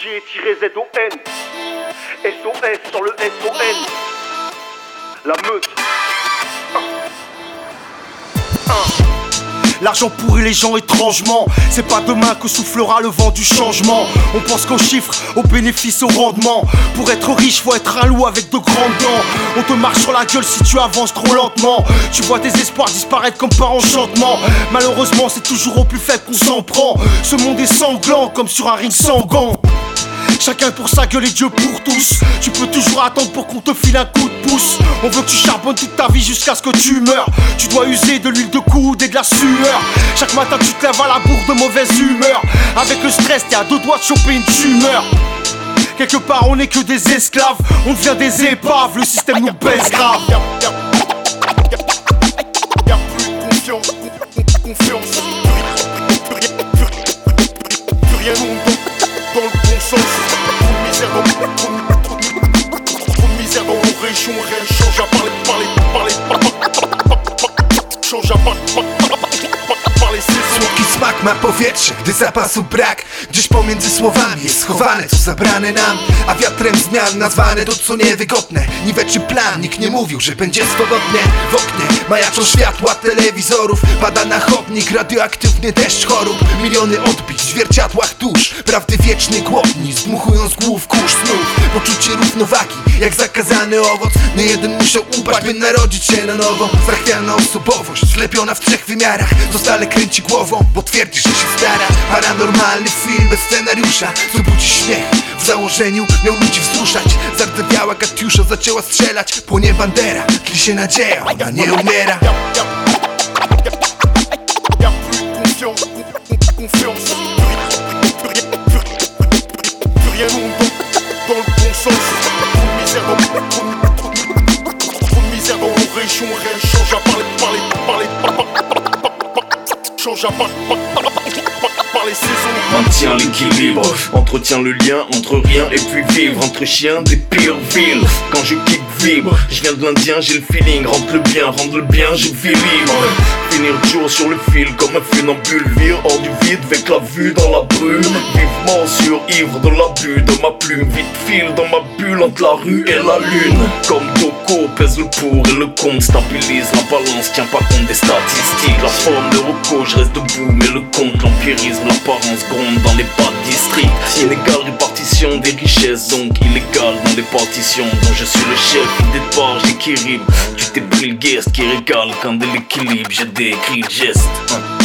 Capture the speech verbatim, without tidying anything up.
G-Z-O-N S O S sur le S O N. La meute. L'argent pourrit les gens étrangement. C'est pas demain que soufflera le vent du changement. On pense qu'aux chiffres, aux bénéfices, au rendement. Pour être riche, faut être un loup avec de grandes dents. On te marche sur la gueule si tu avances trop lentement. Tu vois tes espoirs disparaître comme par enchantement. Malheureusement, c'est toujours au plus faible qu'on s'en prend. Ce monde est sanglant comme sur un ring sans gants. Chacun pour sa gueule et Dieu pour tous. Tu peux toujours attendre pour qu'on te file un coup de pouce. On veut que tu charbonnes toute ta vie jusqu'à ce que tu meurs. Tu dois user de l'huile de coude et de la sueur. Chaque matin tu te lèves à la bourre de mauvaise humeur. Avec le stress t'es à deux doigts de choper une tumeur. Quelque part on n'est que des esclaves. On devient des épaves, le système nous baisse grave. Y'a plus de confiance, confiance. Plus rien monte dans le bon sens. Trop de misère dans Trop de misère dans nos régions. Rien ne change à parler, parler, parler. Change à parler, parler saisons. Słodki smak ma powietrze, gdy zapasu brak. Gdzieś pomiędzy słowami jest schowane, co zabrane nam. A wiatrem zmian nazwane to co niewygodne. Niweczy plan, nikt nie mówił, że będzie swobodnie. W oknie majaczą światła telewizorów. Pada na chodnik radioaktywny deszcz chorób. Miliony odbić w zwierciadłach dusz. Prawdy wieczny głodni, zdmuchują z głów kurz snów. Poczucie równowagi, jak zakazany owoc. Nie jeden musiał upaść, by narodzić się na nowo. Zachwiana osobowość, zlepiona w trzech wymiarach. To stale kręci głową, bo twierdzi, że się stara. Paranormalny film bez scenariusza, co budzi śmiech. W założeniu miał ludzi wzruszać. Zardzewiała Katiusza, zaczęła strzelać. Płonie bandera, tli się nadzieja, ona nie umiera. Y'a plus de confiance, confiance. Plus rien monte dans le bon sens. Trop de misère dans Trop de misère dans nos régions. Rien ne change à parler, parler, parler. Change à parler, parler saisons. Maintient l'équilibre, entretient le lien entre rien et puis vivre. Entre chiens des pires villes. Quand je kick vibre, je viens de l'Indien, j'ai le feeling. Rentre le bien, rendre le bien, je vis libre. Finir le jour sur le fil comme un funambule. Vire hors du vide avec la vue dans la brume. Vivement sur ivre de l'abus de ma plume. Vite file dans ma bulle entre la rue et la lune. Comme Coco pèse le pour et le contre. Stabilise la balance, tient pas compte des statistiques. La forme de Rocco, je reste debout mais le compte. L'empirisme, l'apparence gronde dans les pas districts. Inégale répartition des richesses, donc illégale dans les partitions dont je suis le chef. Idée de part, j'équilibre. Tu t'es pris le guest qui régale quand de l'équilibre j'ai décrit le geste.